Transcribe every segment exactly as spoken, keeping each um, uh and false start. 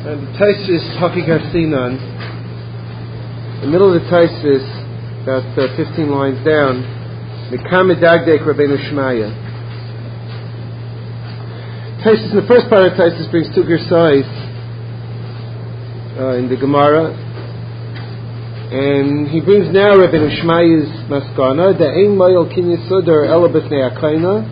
And the Taisus Hakikar Sinan, in the middle of the Taisus, about uh, fifteen lines down, Mikam Dagdek Rabbeinu Shmaya. Taisus, in the first part of Taisus, brings two gersais uh, in the Gemara, and he brings now Rabbeinu Shmaya's Maskana, the Ein Mayol Kin Yisodar Ela B'fnei Akayna,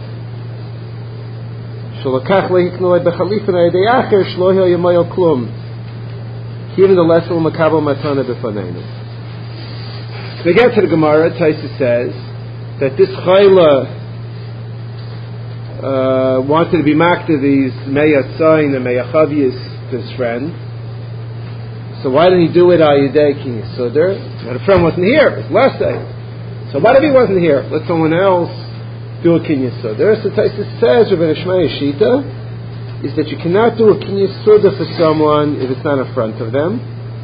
Shalakach Lehiknoi B'chalifa Na'edei Acher Shlo Hil Yamayol Klum, Here in the Lesel Makabel Matana B'faneinu. We get to the Gemara. Taisus says that this Chayla uh, wanted to be makta these Meyatzayin and Meyachavius to his friend. So why didn't he do it Ayidei Ki Yisudar? And the friend wasn't here. It was last day. So what if he wasn't here? Let someone else do a Ki Yisudar. So Taisus says, Rabbeinu Shmaya Shita, is that you cannot do a Ki Yisudar for someone if it's not in front of them.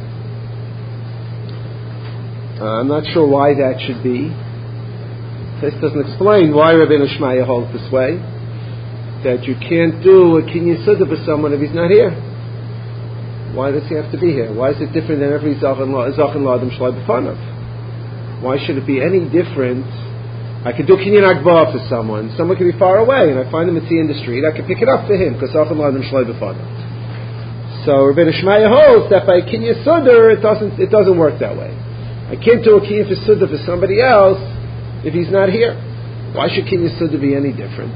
Uh, I'm not sure why that should be. This doesn't explain why Rabbeinu Shmaya holds this way, that you can't do a Kinyan Suda for someone if he's not here. Why does he have to be here? Why is it different than every Zachan Ladam Shlai B'fanav? Why should it be any different? I could do Kinyan Agba for someone. Someone could be far away, and I find him at the in the street. I could pick it up for him because Zachan Ladam Shlai B'fanav. So Rabbeinu Shmaya holds that by Kinyan Suda it doesn't it doesn't work that way. I can't do a Kinyan for Suda for somebody else if he's not here. Why should Kinyan Suda be any different?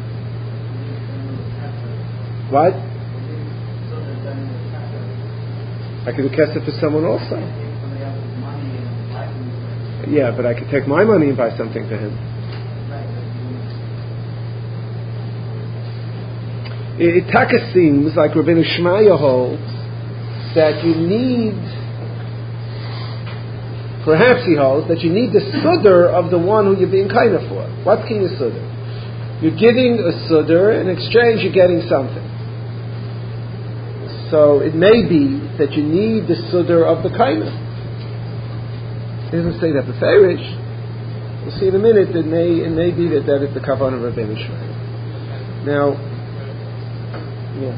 What? I could do Kesef for someone also. Yeah, but I could take my money and buy something for him. It, it taka seems like Rabbeinu Shmaya holds that you need, perhaps he holds, that you need the Sudar of the one who you're being kind of for. What's Kinyan Sudar? You're giving a Sudar, in exchange you're getting something. So it may be that you need the Sudar of the Kaina. He doesn't say that beferish. We'll see in a minute. It may it may be that that is the Kavan of Rabbeinu Shmaya. Now, yeah.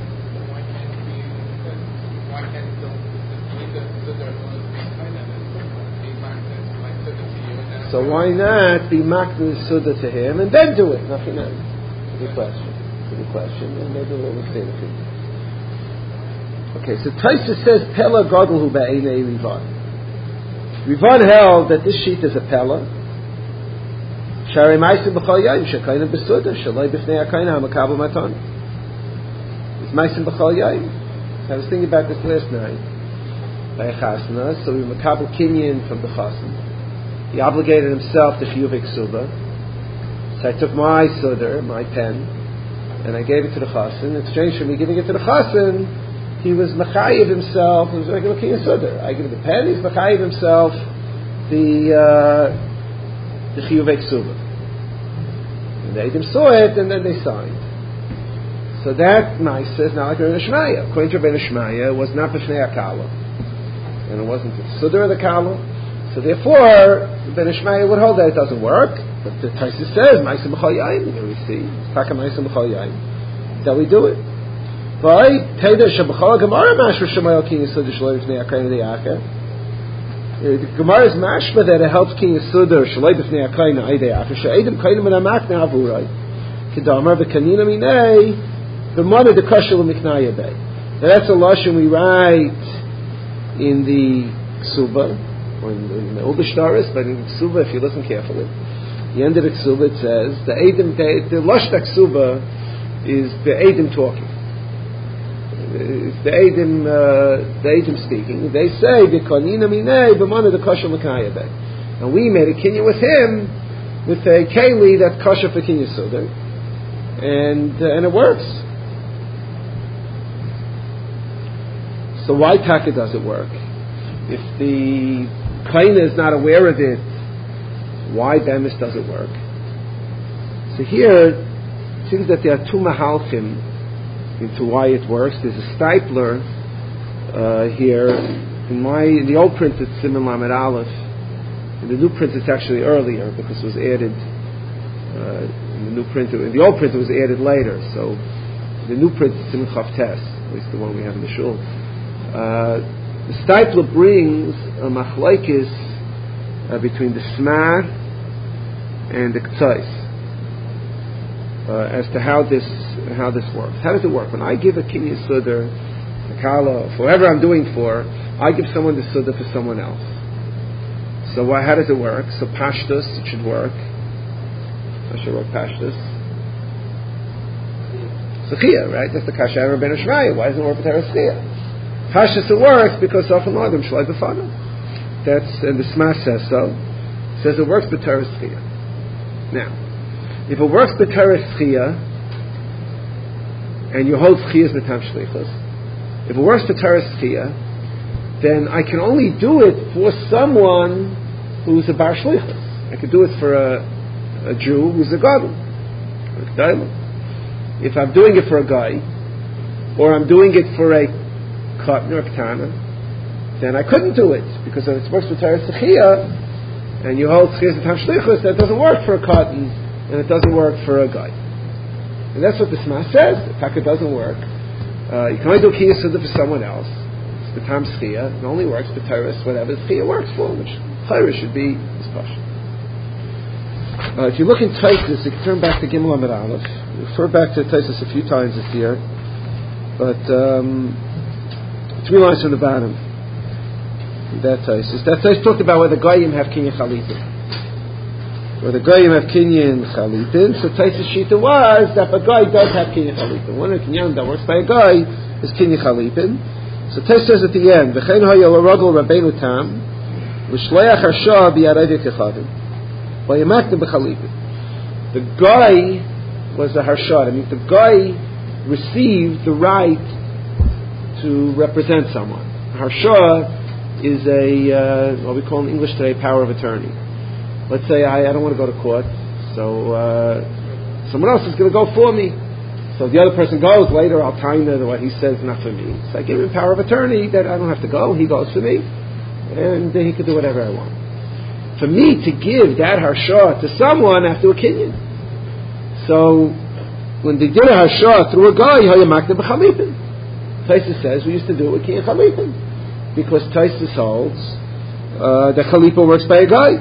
So why not be makna Suda to him and then do it? Nothing else. Good question. Good question. And maybe we'll understand it. Okay, so Taisus says Pella Gadol Hu Ba'einei Rivan. Rivan held that this sheet is a Pella. Sharei Ma'asim B'chol Yayim Shekayna B'Suda Shalai B'fnei Akayna HaMakabel Matan. It's Ma'asim B'chol Yayim. I was thinking about this last night. By a Chasna, so we Makabel Kinyan from the Chasna. He obligated himself to Chiyuv Eksuba. So I took my Sudar, my pen, and I gave it to the Chassan. In exchange for me giving it to the Chassan, he was Machayiv himself. He was like a Kinyan Sudar. I give the pen, he's Machayiv himself the uh, the Chiyuv Eksuba. And they saw it, and then they signed. So that Maisa is not like Rabbeinu Shmaya. According to Rabbeinu Shmaya, it was not B'fnei Akala, and it wasn't the Sudar of the Kala. So therefore, Rabbeinu Shmaya would hold that it doesn't work. But the Taisus says, Ma'asim B'chol Yayim. Here we see, Taka Ma'asim B'chol Yayim. That we do it. Right? Teda Shabachal Gemara Mashma Shemayel Kinyan Sudar Shaloi B'fnei Akayna De'acher. The Gemara is mashma that it helps Kinyan Sudar Shaloi B'fnei Akayna De'acher. She'edim Kayna Min HaMakna Avurai. Kedamar V'Kanina Minei V'Mana Dekashel U'Miknaya Bei. That's a lashon we write in the Ksuba, or in the, in the Ubishtaris, but in the Ksuba, if you listen carefully, the end of the Ksuba it says the Eidim, the, the Lashon Ksuba is the Eidim talking. It's the Eidim, uh, the Eidim speaking. They say V'Kanina Minei V'Mana Dekashel U'Miknaya Bei. And we made a kinyan with him with a keli that kosher for Kinyan Sudar, and uh, and it works. So why taka does it work? If the kaina is not aware of it, why bemis does it work? So here, it seems that there are two mahalchim into why it works. There's a stipler uh, here. In my in the old print it's Siman Lamed Aleph. In the new print it's actually earlier because it was added. Uh, in the new print, in the old print it was added later. So the new print is Siman Chav Tes. at least the one we have in the shul. Uh, the Steipler brings a machlokes uh, between the Smar and the K'tzais uh, as to how this how this works. How does it work? When I give a Kinyan Sudar, a Kala, for whoever I'm doing for, I give someone the Sudar for someone else. So why, how does it work? So Pashtus, it should work. I should work Pashtus. Sechia, right? That's the Kasher Ben Shmaya. Why doesn't it work with Terasechia? Pashtus it works because often Adam Shlai B'Fana. That's, and the Sma says so. It says it works with Terasechia. Now, if it works with Terasechia, and you hold Sechia as Matam Shlichus, if it works with Terasechia, then I can only do it for someone who's a Bar Shlichus. I could do it for a, a Jew who's a Gadol, a G'dayla. If I'm doing it for a guy, or I'm doing it for a Katan or a Ketana, then I couldn't do it, because if it works with Terasechia, and you hold Sechia as Matam Shlichus, that doesn't work for a Katan, and it doesn't work for a guy. And that's what the Sma says. In fact, it doesn't work. Uh, you can only do Kinyan Sudar for someone else. The Tam Schia, it only works for Teres, whatever Schia works for, which Chayra should be discussion. Uh, if you look in Taisus, you can turn back to Gimel Amid Aleph. We refer back to Taisus a few times this year, but um, three lines from the bottom. That Taisus. That Taisus talked about where the Goyim have Kinyan Chalitin. Where the Goyim have Kinyan Chalitin, so Taisus Shita was that a guy does have Kinyan Chalitin. One of the Kinyan that works by a guy is Kinyan Chalitin. So Tes says at the end, "V'chein haya l'ragol Rabbeinu Tam, l'shleach harsha b'yarav kechadim, v'yamaktem b'chalipin." The guy was a harsha. I mean, the guy received the right to represent someone. Harsha is a uh, what we call in English today power of attorney. Let's say I, I don't want to go to court, so uh, someone else is going to go for me. So the other person goes later, I'll time it, what he says, not for me. So I give him power of attorney that I don't have to go, he goes for me, and then he can do whatever I want. For me to give that harsha to someone, I have to do a kinyan. So when they did a harsha through a guy, hayamakta b'chalipin. Taisus says we used to do it with kinyan chalipin, because Taisus holds uh, that chalipa works by a guy.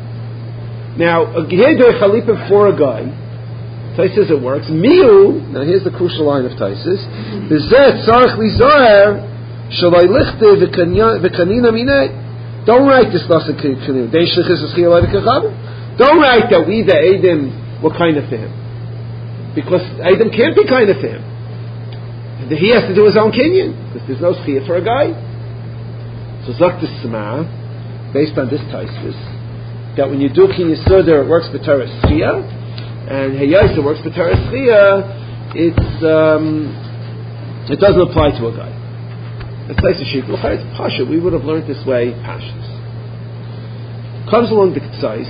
Now, here do a chalipa for a guy. Taisus it works. Miu, now here's the crucial line of Taisus. B'zeh tzarich lizoher shalai lichte v'kanina minei. Don't write this lasa kanina. Dei shlichus v'schiyah lai v'kachavim. Don't write that we, the Eidim, were kind of to him. Because Eidim can't be kind of to him. He has to do his own kinyan, because there's no schiyah for a guy. So Zok the Sma, based on this Taisus, that when you do Kinyan Sudar, it works for Torah schiyah, and Heyaisa works for Terasechia, it's um, it doesn't apply to a guy. It's nice to sheep. It's Pasha. We would have learned this way, Pashas. Comes along the K'tzais,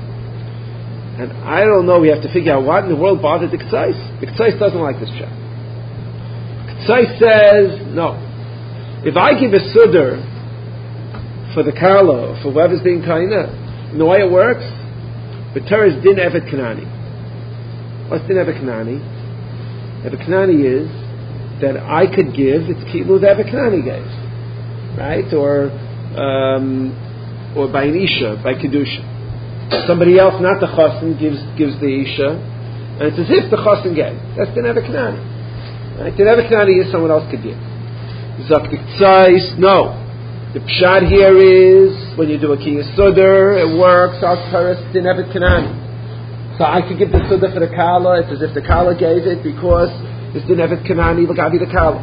and I don't know, we have to figure out what in the world bothered the K'tzais. The K'tzais doesn't like this chap. K'tzais says, no. If I give a Sudar for the Kala, for whoever's being Kaina, you know why it works? But Torah's din evet Kanani. What's the Evet Kanani? Evet Kanani is that I could give, it's Kilu the Evet Kanani gave. Right? Or um, or by an Isha, by Kedusha. Somebody else, not the Chassan, gives gives the Isha, and it's as if the Chassan gave. That's the Evet Kanani. Right? The Evet Kanani is someone else could give. Zak Tzais, no. The Pshad here is, when you do a Kinyan Sudar, it works, Al Taras, the Evet Kanani. So I could give the Sudar for the Kala, it's as if the Kala gave it, because it's the Nevet Kanani, V'gavi the Kala.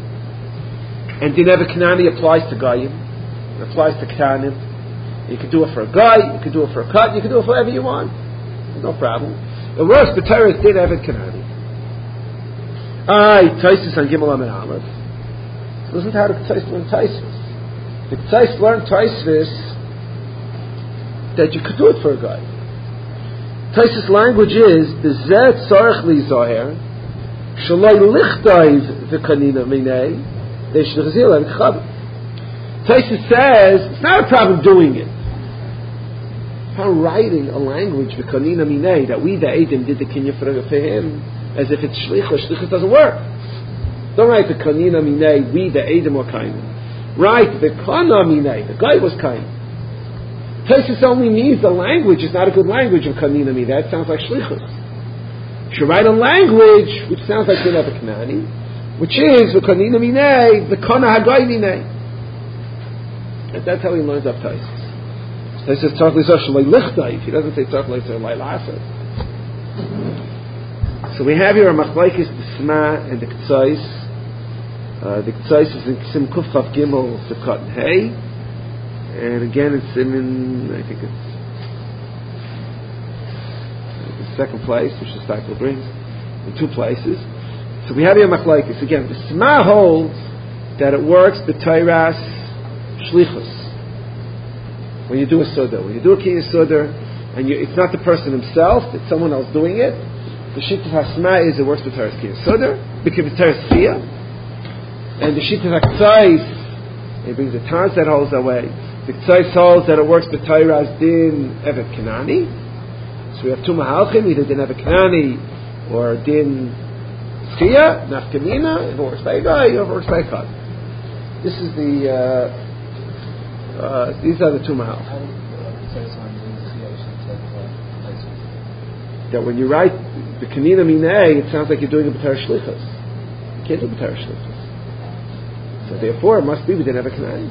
And the Nevet Kanani applies to Gayim, it applies to Ketanim. You can do it for a guy, you can do it for a cut, you can do it for whatever you want. No problem. The worst, the Torah is the Nevet Kanani. Alright, Taisus on Gimel Amid Aleph. Listen to how the Taisus learned Taisus. The Taisus learned Taisus that you could do it for a guy. Taisus language is B'zeh tzarich li zoher shalai lichtayv v'kanina minei dei shlichzil and k'chavim. Taisus says it's not a problem doing it. How writing a language v'kanina minei that we the Eidim did the kinyan for, for him as if it's shlichus. Shlichus doesn't work. Don't write the kanina minei, we the Edom were kainim. Write the kana minei, the guy was kainim. Taisus only means the language is not a good language of kanina minei. That sounds like shlichus. You should write a language which sounds like the Nebuchadnezzar, which is the kanina minei, the kana hagai minei. And that's how he learns up Taisus. Taisus talk l'isar shalai lichtayv. He doesn't say talk l'isar lai lasa. So we have here a machlokes the Sma and the Ktsais. Uh, the Ktsais is in Sim Kuf Chav Gimel Sukkot and Hay, and again it's in, in I think it's the second place, which the cycle brings in two places. So we have here a machlokes again. The Sma holds that it works the Tairas Shlichus. When you do a Sudar, when you do a Kiyas Sudar, and you, it's not the person himself, it's someone else doing it. The Shittas Hasma is it works with Teres Kiyas Sudar, because it's Teres Chiyah, and the Shittas Haktsais, it brings the Taz that holds that way. The Ktsais holds that it works with Teres Din Evet Kanani. So we have two Mahalchim, either Din Evet Kanani or Din Chiyah, Nafkamina. If it works by a guy, if it works by a cut. This is the. Uh, Uh, these are the two mahal. That when you write the kanina minei, it sounds like you're doing a b'tar shlichus. You can't do b'tar shlichus. So therefore, it must be we didn't have a kanai.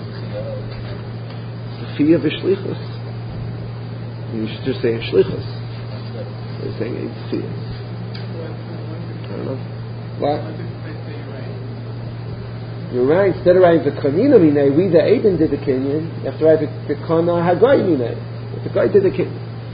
Sophia v'shlichus. You should just say shlichus. You're saying it's Sophia. I don't know. What? You're right. Instead of writing the kanina minei, we the Aiden did the kinyan. You have to write the, the kana hagai minei. The guy did the kinyan.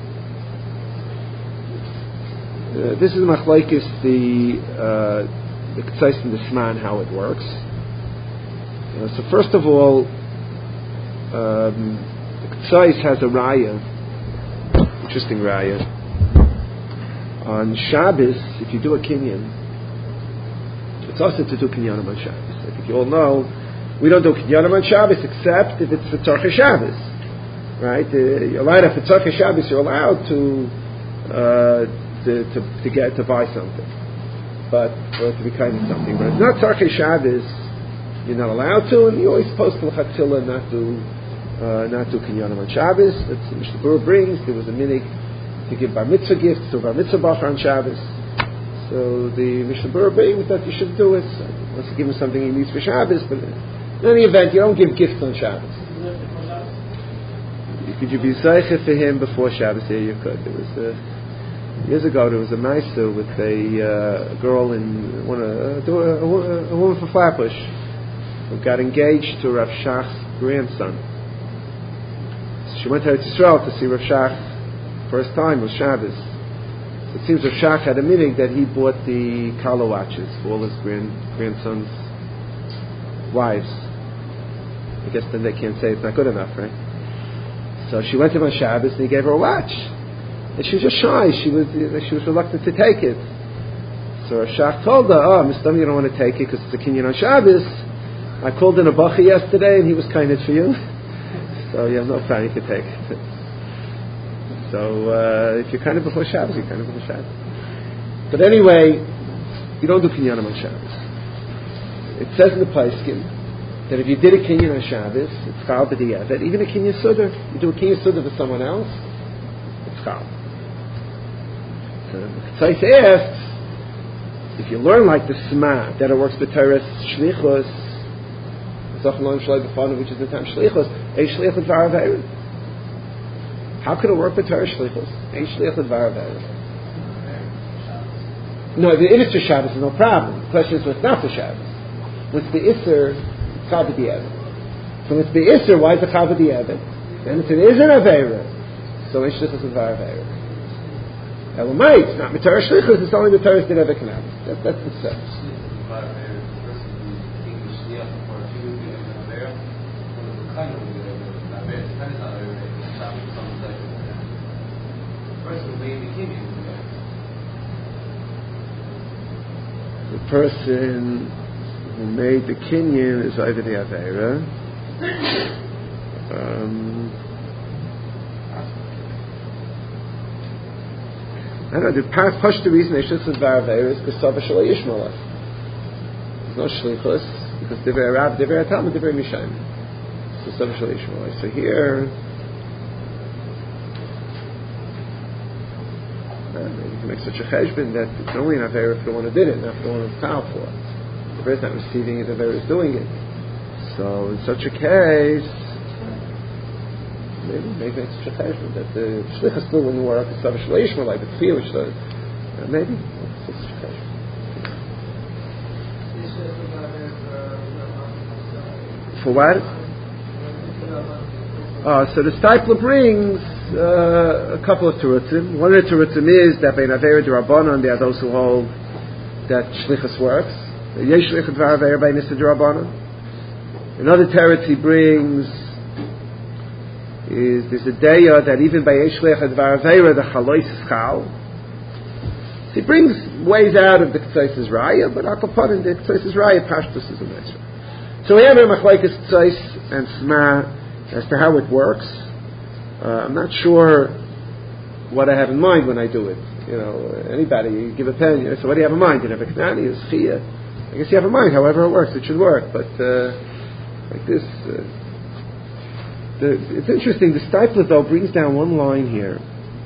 Uh, this is machlokes the uh, the Ktsais and the Sma and how it works. Uh, so first of all, um, the Ktsais has a raya, interesting raya. On Shabbos, if you do a kinyan, it's also to do kinyanim on Shabbos. I think you all know we don't do kinyanim on Shabbos except if it's the Tzarchei Shabbos, right? Uh, you're allowed if it's Tzarchei Shabbos, you're allowed to, uh, to to to get to buy something, but or to be kind of something. But if it's not Tzarchei Shabbos, you're not allowed to, and you're always supposed to l'chatzila not do uh, not do kinyanim on Shabbos. That's what Mishnah Berurah brings. There was a minig to give bar mitzvah gifts to bar mitzvah bacher on Shabbos. So the Mishnah Berurah brings that you should do it. So unless you give him something he needs for Shabbos, but in any event, you don't give gifts on Shabbos. Could you be zeicha for him before Shabbos? Yeah, you could. There was a, years ago there was a ma'aser with a uh, girl in one uh, a, a, a woman from Flatbush who got engaged to Rav Shach's grandson. So she went to Eretz Yisrael to see Rav Shach. First time was Shabbos. It seems Rav Shach had a meeting that he bought the collar watches for all his grand, grandson's wives. I guess then they can't say it's not good enough, right? So she went to him on Shabbos and he gave her a watch. And she was just shy. She was she was reluctant to take it. So Rav Shach told her, oh, Mister you don't want to take it because it's a kinyan on Shabbos. I called in a bacha yesterday and he was kind of for you. So you have no problem, you can take it. So uh, if you're kind of before Shabbos, you're kind of before Shabbos. But anyway, you don't do kinyanim on Shabbos. It says in the Paiskim that if you did a kinyan on Shabbos, it's chal b'diavad. Even a kinyan sudar, you do a kinyan sudar for someone else, it's chal. So the Ktsais asks, if you learn like the Sma, that it works b'teres shlichus, which is the time shlichus, a shlichus v'arav. How could it work with Torah Shlichus? No, if it is for Shabbos, there's no problem. The question is, what's not for Shabbos? What's the Isser? Chal b'diavad. So it's the Isser, why is it Chal b'diavad? And if it is an Aveira, so it's Shlichus and V'arav. Elamite, it's not with Torah Shlichus, it's only with Torah Shlichus. That, that's the sense. The person who made the kinyan is over the Aveira. Um, I don't know, the part push the reason they should say Aveira is because Sava Shalai Yishmael. there's no shlichus because divrei Rav, divrei Talmud, divrei Mishayim. So Sava Shel Yishmael. So here, uh, you can make such a cheshbon that it's only an avera if the one who did it, not the one who's powerful. The person not receiving it, the avera is doing it. So in such a case, maybe maybe it's such a cheshbon that the shlichus still wouldn't work. The Sava Shel Yishmael, like the tefillah, which the uh, maybe it's such a cheshbon. For what? Uh, so the Stipler brings uh, a couple of terutzim. One of the terutzim is that bein avera d'Rabbanan, there are those who hold that shlichus works. Yesh shlichus dvar avera bein nisa d'Rabbanan. Another teretz he brings is there's a deya that even by yesh shlichus dvar avera the chalois is chal. So he brings ways out of the K'tzais Raya, but Akapadim, the K'tzais Raya, Pashtus is a nice. So we have a Machlaikas K'tzais and Sma as to how it works. Uh, I'm not sure what I have in mind when I do it. You know, anybody, you give a pen, you know, so what do you have in mind? You have a Knani, is Chia. I guess you have in mind, however it works, it should work. But uh, like this, uh, the, it's interesting, the Stipler though brings down one line here.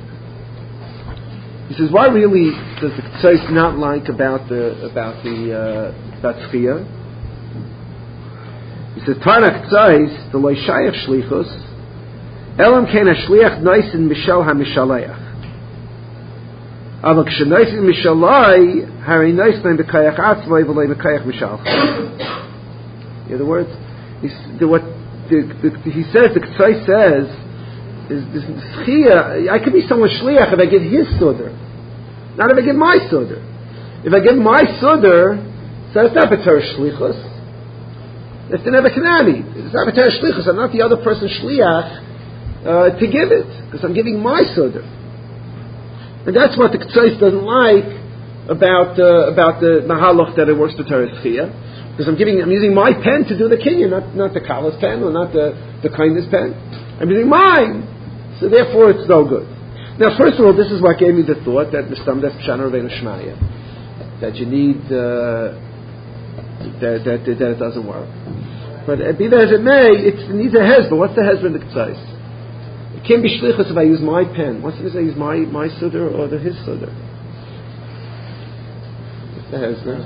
He says, why really does the K'tzais not like about the about the uh, about Tzchiyah? He says, Tana K'tzais, the Leishayach Shlichus, Elam Kena Shliach Noisin Mishal HaMishaleach. Aval K'shenaisin Mishalai, Hari Noisin B'kayach Atzmai V'lei B'kayach Mishal. In other words, the, what the, the, he says, the K'tzais says, is this Tzchiyah, I could be someone's Shliach if I give his Sudr. Not if I give my Sudr. If I give my Sudr, so it's not B'ter Shlichus. It's the Nebuchadnezzar. It's not B'ter Shlichus. I'm not the other person's Shliach uh, to give it, because I'm giving my Sudr. And that's what the K'tzais doesn't like about uh, about the Mahalach that it works B'ter Tzchiyah. Because I'm giving, I'm using my pen to do the kinyan, not not the Kala's pen or not the, the kindness pen. I'm using mine. So therefore it's no good. Now first of all, this is what gave me the thought that Mistam Des Pshana Rabbeinu Shmaya, that you need uh, that, that, that it doesn't work. But uh, be that as it may, it's, it needs a hezbollah. What's the hezbollah in the K'tzais? It can't be shlichus if I use my pen. What's the difference if I use my, my sudr or the his sudr? What's the hezbollah?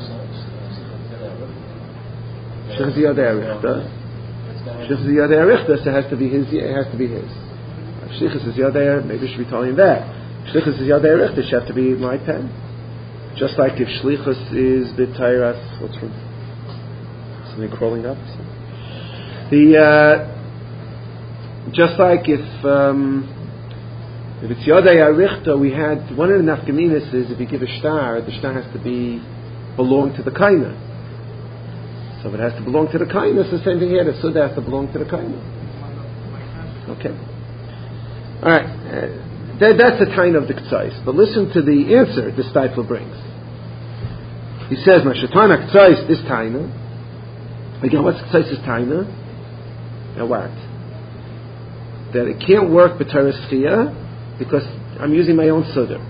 Shlichus Yad Erichta. Shlichus Yad Erichta, so it has to be his. It has to be his. Shlichus is Yadei, maybe I should be telling him that. Shlichus is Yadei Richter, it should have to be my pen. Just like if Shlichus is B'Tairas, what's wrong? Something crawling up? The, uh, just like if, um, if it's Yadei Richter, we had, one of the nafkaminas is if you give a star, the star has to be, belong to the kaina. So if it has to belong to the kaina, it's the same thing here, the Suda has to belong to the kaina. Okay. All right, uh, that, that's the kind of the K'tzais. But listen to the answer the Stipler brings. He says, "Mashatana K'tzais this taina." Again, what's K'tzais this taina? Now what? That it can't work b'teres Tzchiyah because I'm using my own sudr.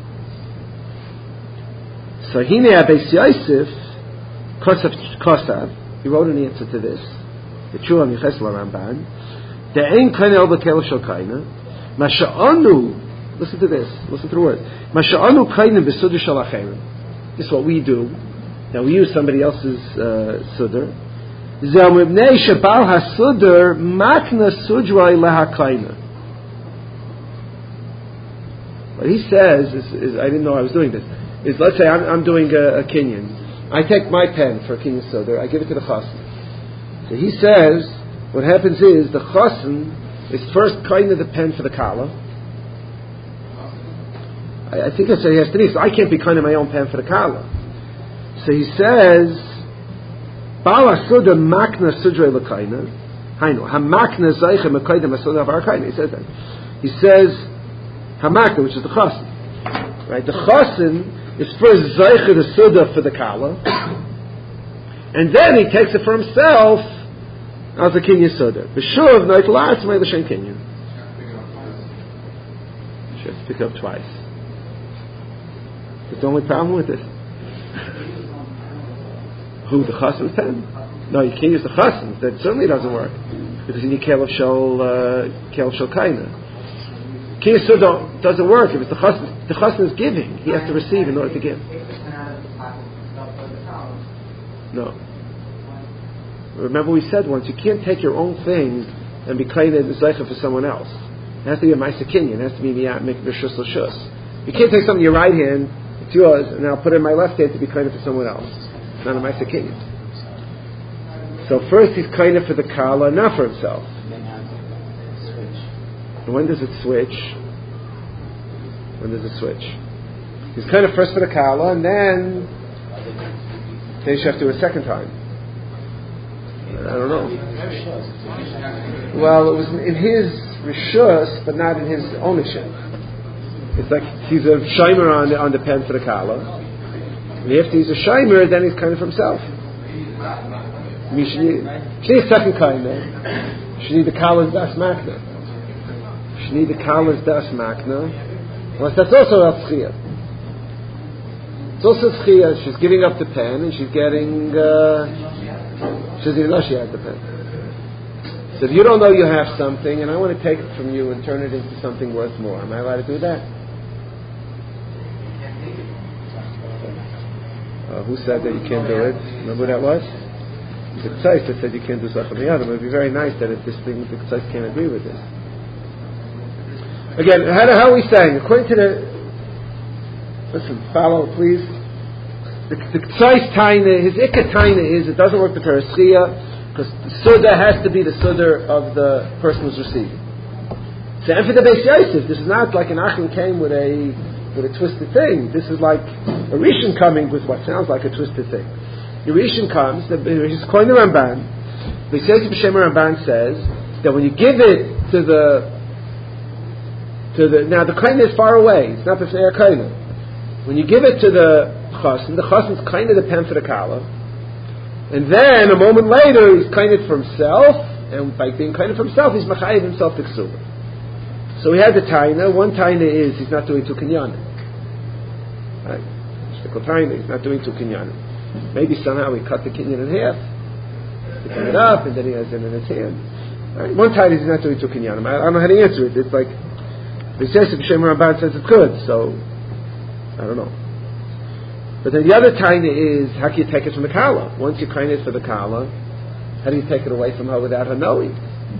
So hine Abeis Yosef Kosav Kosav. He wrote an answer to this. The Chula Miches LaRamban. The Ein Kaina El B'Kel Shel Kaina. Masha'anu, listen to this, listen to the words. Masha'anu kainim b'sudr shel acherim. This is what we do. Now we use somebody else's uh, sudr. Zeh mibnei shebal hasudr makna sudroi lehakaina. What he says is, is, I didn't know I was doing this, is let's say I'm, I'm doing a, a kinyan. I take my pen for a kinyan sudr, I give it to the chassan. So he says, what happens is, the chassan is first kind of the pen for the kala. I, I think I said he has to be, so I can't be kind of my own pen for the kala. So he says, Bala Suda Makna Sudre Lakaina. Hainu, Hamakna Zaycha Makaida Masuda Varakaina. He says that. He says, Hamakna, which is the chasen. Right? The chasen is first Zaycha the Suda for the kala. And then he takes it for himself as a kinyan soda. B'shuv noit la'atz may l'shem kinyan. She has to pick up twice. That's the only problem with it. Who, the chassan's pen? No, you can't use the chassan's. That certainly doesn't work. Because you need Kelev Shel, uh, Kelev Shel Kaina. Kiyas Suda doesn't work. If it's the chassan, the chassan is giving, he has to receive in order to give. No. Remember we said once, you can't take your own thing and be kind of zeicha for someone else. It has to be a ma'aser kinyan. It has to be make b'shus l'shus. You can't take something in your right hand, it's yours, and I'll put it in my left hand to be kind of for someone else. It's not a ma'aser kinyan. So first he's kind of for the kala, not for himself. And when does it switch? When does it switch? He's kind of first for the kala, and then then you have to do it a second time. I don't know. Well, it was in his rishus, but not in his ownership. It's like he's a shimer on the, on the pen for the kala. And after he's a shimer, then he's kind of for himself. You should need, should need a second kind then. You should need the kala's das makna. You should need the kala's das makna. Unless that's also a tzchiyah. It's also tzchiyah. She's giving up the pen and she's getting... Uh, she doesn't even know she has the pen. So if you don't know you have something and I want to take it from you and turn it into something worth more, am I allowed to do that? Uh, who said that you can't do it? Remember who that was? The Ktsaif that said you can't do Zachem Yadam. It would be very nice that if this thing, the Ktsaif can't agree with this. Again, how, how are we saying? According to the... Listen, follow, please. The, the Ktsaif taina, his ikka taina is, it doesn't work the Paraschia, because the Suda has to be the Suda of the person who's receiving. So, and for the Beis Yosef, this is not like an Achim came with a with a twisted thing. This is like a Rishon coming with what sounds like a twisted thing. The Rishon comes, the, he's calling the Ramban. Beis Yosef B'Shem Ramban says that when you give it to the to the now the kaina is far away. It's not the B'Fnei HaKaina. When you give it to the chassan, the chassan is kind of the pen for the kala, and then a moment later he's kind of for himself, and by being kind of for himself, he's machayev himself to ksuba. So we had the taina. One taina is he's not doing two kinyanim. Right? Shtikol taina, he's not doing two kinyanim. Maybe somehow he cut the kinyan in half, picking it up, and then he has it in his hand. Right? One taina is he's not doing two kinyanim. I, I don't know how to answer it. It's like the Yosef B'Shem Ramban says it's good, so I don't know. But then the other taina is, how can you take it from the kala? Once you kind it for the kala, how do you take it away from her without her knowing?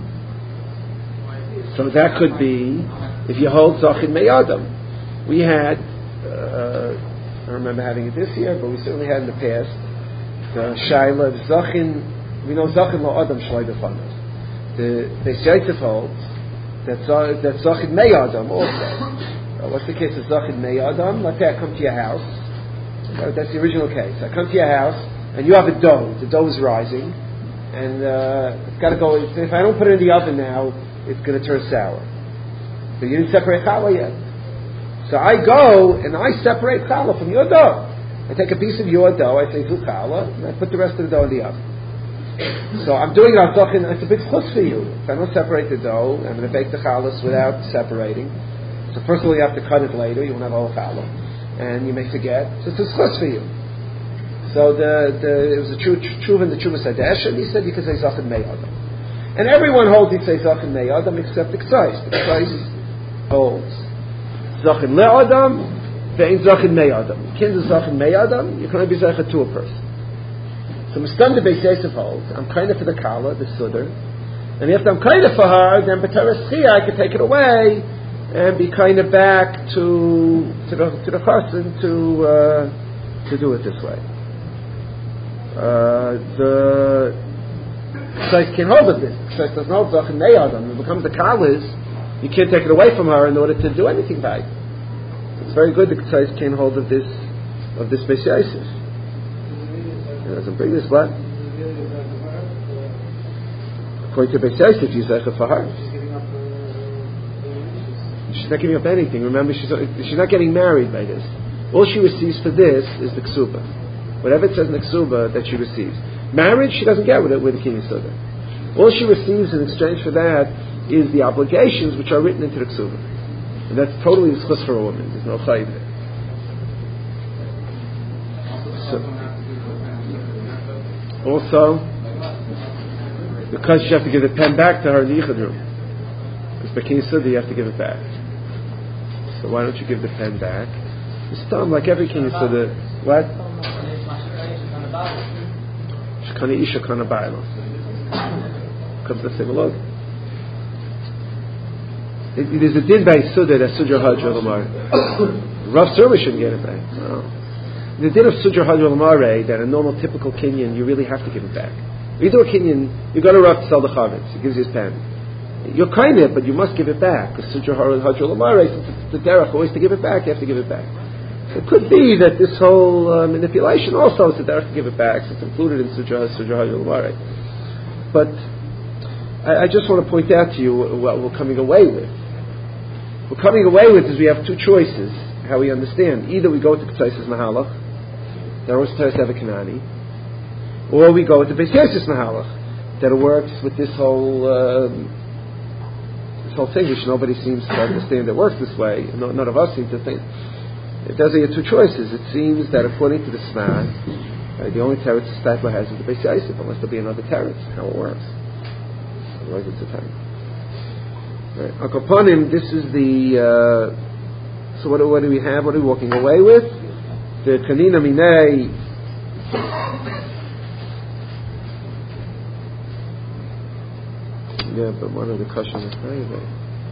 So that could be, if you hold Zachin Meyadam. We had, uh, I don't remember having it this year, but we certainly had in the past, the Shaila of Zachin, we know Zachin Lo Adam Shloi B'Fanav. The Beis Yosef holds that, that Zachin Meyadam also. What's the case of Zachin Meyadam? Let's say I come to your house. That's the original case. I come to your house, and you have a dough. The dough is rising, and uh, it's got to go. If I don't put it in the oven now, it's going to turn sour. But you didn't separate challah yet. So I go, and I separate challah from your dough. I take a piece of your dough, I say to challah, and I put the rest of the dough in the oven. So I'm doing it on Zachin. It's a big chus for you. If I don't separate the dough, I'm going to bake the challahs without separating. So first of all, you have to cut it later. You won't have all challah, and you may forget. So it's a schus for you. So the, the it was a tshuva in the tshuva sadesh, and he said you can say zachin meyadam, and everyone holds he say zachin meyadam except the ksais. The ksais holds zachin le'adam, ve'in zachin meyadam. You can't do zachin meyadam. You can only be zachin to a person. So Mistam the Beis Yosef holds I'm kind of for the kala, the sudder, and if I'm kind of for her, then b'teres chiyah I can take it away and be kind of back to to the to the chassan to uh, to do it this way. Uh, the Ksais can't hold of this. Ksais doesn't hold zachin meyadam. It becomes the kalas. You can't take it away from her in order to do anything by it. It's very good that Ksais can't hold of this of this Beis Yosef. It doesn't bring this what? According to Beis Yosef, you say for her. She's not giving up anything. Remember, she's she's not getting married by this. All she receives for this is the ksuba. Whatever it says in the ksuba that she receives. Marriage, she doesn't get with it with the king suda. All she receives in exchange for that is the obligations which are written into the ksuba. And that's totally schus for a woman. There's no chayv there. So, Also, because you have to give the pen back to her in the Yichud room. Because by Kinyan Suda you have to give it back. So why don't you give the pen back? It's dumb, like every Kinyan Suda. What? Shekana Isha Kana Baila. Comes the same along. There's a din by Suda that Sudra Hajra Lamar. Rav Surma shouldn't get it back. No. The din of Sudra Hajra Lamar that a normal typical Kinyan you really have to give it back. You do a Kinyan, you go to Rav to sell the Chavetz. He gives you his pen. You're kind of, but you must give it back. Because Sudra Hajra Lamar, since it's the derech always to give it back, you have to give it back. It could be that this whole uh, manipulation also is the derech to give it back. So it's included in Sudra Hajra Lamar. But I, I just want to point out to you what we're coming away with. What we're coming away with is we have two choices, how we understand. Either we go with the Ketzaisis Mahalach, that always tries to have a Kanani, or we go with the Beis Yosef's Mahalach, that it works with this whole um, this whole thing, which nobody seems to understand that works this way. No, none of us seem to think. Those are your two choices. It seems that according to the Sma, uh, the only teretz the Steipler has is the Beis Yosef, unless there be another teretz, how it works. Otherwise it's a teretz. Right. Akoponim, this is the, uh, so what, what do we have? What are we walking away with? The Kanina Minei, yeah, but one of the questions is Friday.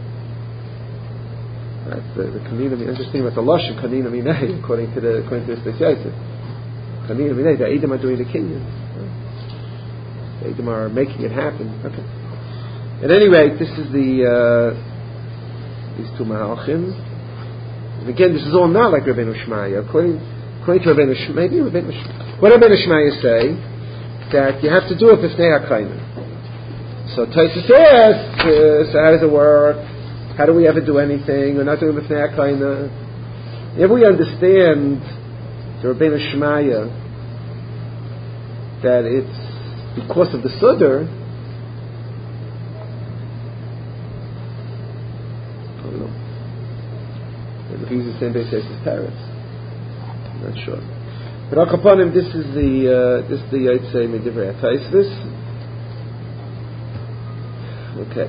That's the, the Kanina Minei, interesting about the Lashon Kanina Minei, according to the, according to the Beis Yosef. Kanina Minei, the Edom are doing the Kinyan. The Edom are making it happen. Okay. At any rate, this is the uh, these two Mahalchim. And again, this is all not like Rabbeinu Shmaya. According, according to Rabbeinu Shmaya, maybe Rabbeinu Shmaya. What Rabbeinu Shmaya say that you have to do it b'fnei hakayna. So Tosfos asks, uh, so how does it work? How do we ever do anything? We're not doing it b'fnei hakayna. If we understand the Rabbeinu Shmaya that it's because of the Sudar. If he uses the same Beis Yosef's parents, I'm not sure. But Al Kapanim, this is the uh, this is the Yitzay Medivrei Tosfos. Okay.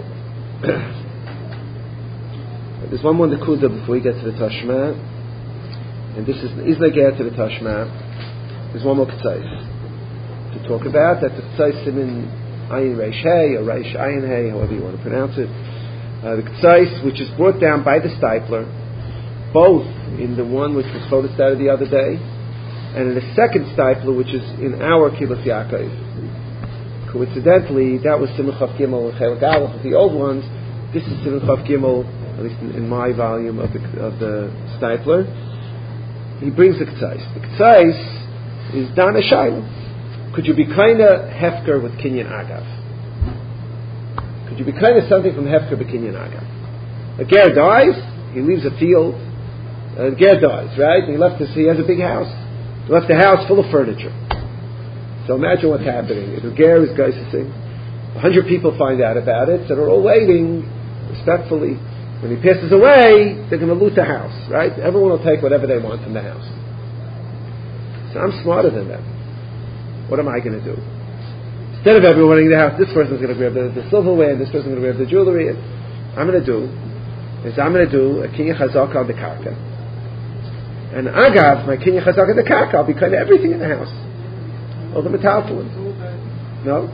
There's one more Nekuda before we get to the Tashma, and this is Isnagir to the Tashma. There's one more Ketzais to talk about. That's the Ketzais in Ayin Reish Hey or Reish Ayin Hey, however you want to pronounce it. Uh, the Ketzais, which is brought down by the Steipler, both in the one which was photostat the other day, and in the second Steipler, which is in our Kibbutz Yaakov. Coincidentally, that was Simon Chav Gimel and Chelik Aleph of the old ones. This is Simon Chav Gimel, at least in, in my volume of the of the Steipler. He brings the Ketzais. The Ketzais is Dana Shaila. Could you be kind of hefker with Kinyan Agav? Could you be kind of something from hefker with Kinyan Agav? A ger dies, he leaves a field. A ger dies, right? And he left his, he has a big house. He left the house full of furniture. So imagine what's happening. The ger is geising. A hundred people find out about it, so they're all waiting respectfully. When he passes away, they're going to loot the house, right? Everyone will take whatever they want from the house. So I'm smarter than them. What am I going to do? Instead of everyone in the house, this person's going to grab the, the silverware, and this person's going to grab the jewelry. I'm going to do is I'm going to do a kinyan chazaka on the karka. And agav, my kinyan chazaka on the karka, I'll be kind of everything in the house. All the metaltalin. No?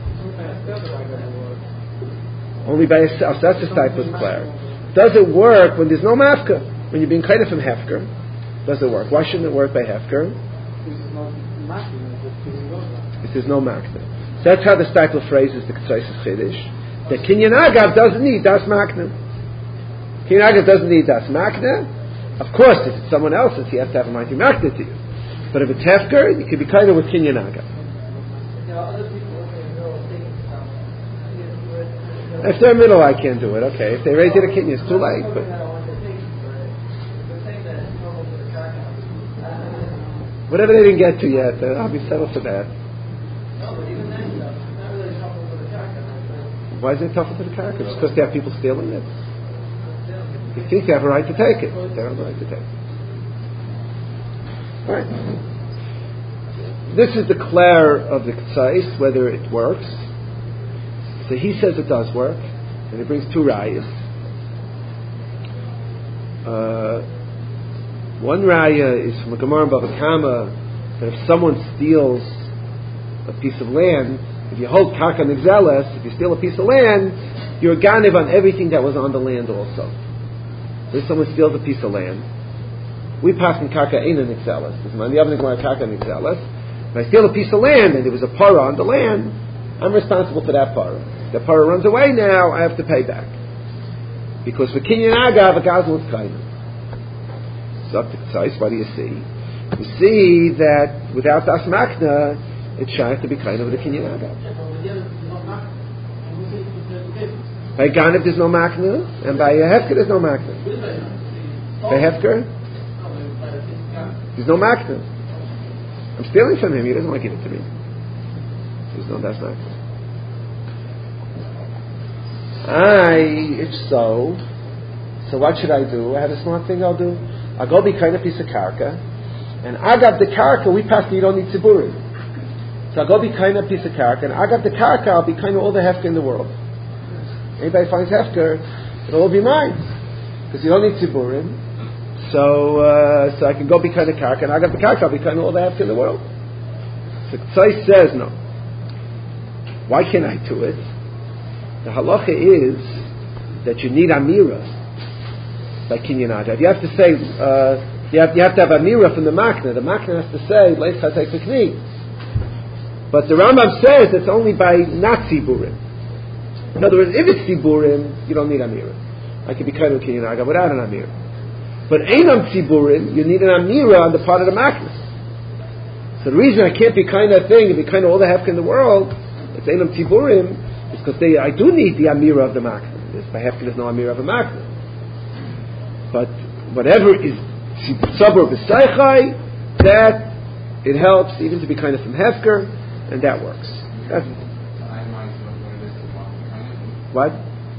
Only by yourself. So that's the type of Claire. Does it work when there's no mafka? When you're being kind of from hefker, does it work? Why shouldn't it work by hefker? If there's no makna. So that's how the Steipler phrases the Ketzaisis Chiddush. The kinyan agav doesn't need das makna. Kinyan agav doesn't need das makna. Of course, if it's someone else's, he has to have a mighty makna to you. But if it's hefker, you can be kind of with kinyan agav. If they're middle, I can't do it. Okay, if they already did a kinyan, it's too late. But whatever they didn't get to yet, uh, I'll be settled for that. Why is it tougher for the karka? Just because they have people stealing it. They think they have a right to take it. They don't have a right to take it. All right. this is the Claire of the Ktsais, whether it works. So he says it does work, and he brings two rayas. Uh, one raya is from a Gemara in Bava Kama, that if someone steals a piece of land, if you hold karka nigzeles, if you steal a piece of land, you're ganiv on everything that was on the land also. If someone steals a piece of land, we pass in karka eina nigzeles. If I steal a piece of land and there was a para on the land, I'm responsible for that para. If the para runs away now, I have to pay back. Because for kinyan agav, a gazel is kaina. So up to Ktsais, what do you see? You see that without das makna, it's shy to be kind of the kinyan agav. By Ganav there's no makna, and by Hefker there's no makna. By Hefker, there's no makna. I'm stealing from him, he doesn't want to give it to me. There's no das makna. I, if so, so what should I do? I have a smart thing I'll do. I'll go be kind of piece of karka, and I got the karka, we pass the you don't need tziburim. So I'll go be kind of piece of karka, and I got the karka, I'll be kind of all the hefker in the world. Anybody finds hefker, it'll all be mine. Because you don't need tziburim. So, uh, so I can go be kind of karka, and I got the karka, I'll be kind of all the hefker in the world. So Ktsai says no. Why can't I do it? The halacha is that you need amira by kinyan agav. You have to say, uh, you, have, you have to have amira from the makna. The makna has to say, leis chatek v'kni. But the Rambam says it's only by not tziburim. In other words, if it's tziburim, you don't need amira. I can be kind of kinyan agav without an amira. But einam tziburim, you need an amira on the part of the makna. So the reason I can't be kind of thing, be kind of all the hefka in the world, it's einam tziburim, is because they, I do need the amira of the makna. By hefka there's no amira of the makna. But whatever is tzabur b'saychai, that it helps even to be kind of from hefker, and that works. That's what?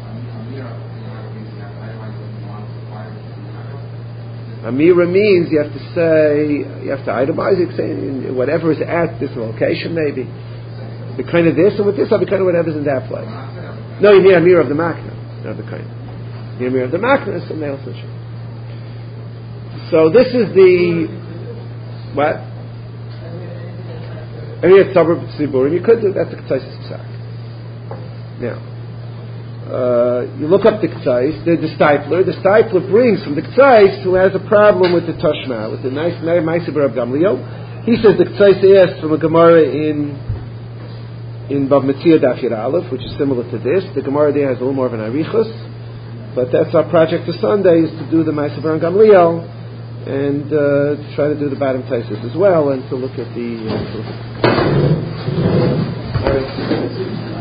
Amira means you have to say, you have to itemize it, saying whatever is at this location, maybe. The kind of this, and with this, I'll be kind of whatever's in that place. No, you need Amira of the Makna, not the kind. The Amira of the Makna is something else. So this is the, what? I mean, it's suburb Tziburim, you could do, that's the Ktsais Psak. Now, Uh, you look up the Ktsais, the, the Stipler. The Stipler brings from the Ktsais who has a problem with the Tashma, with the nice Ma'aser Rab Gamliel. He says the Ktsais asked from a Gemara in in Bava Metzia Daf Yud Aleph, which is similar to this. The Gemara there has a little more of an arichus, but that's our project for Sunday, is to do the Ma'aser Rab Gamliel and uh, to try to do the bottom Taisis as well, and to look at the. Uh, to look at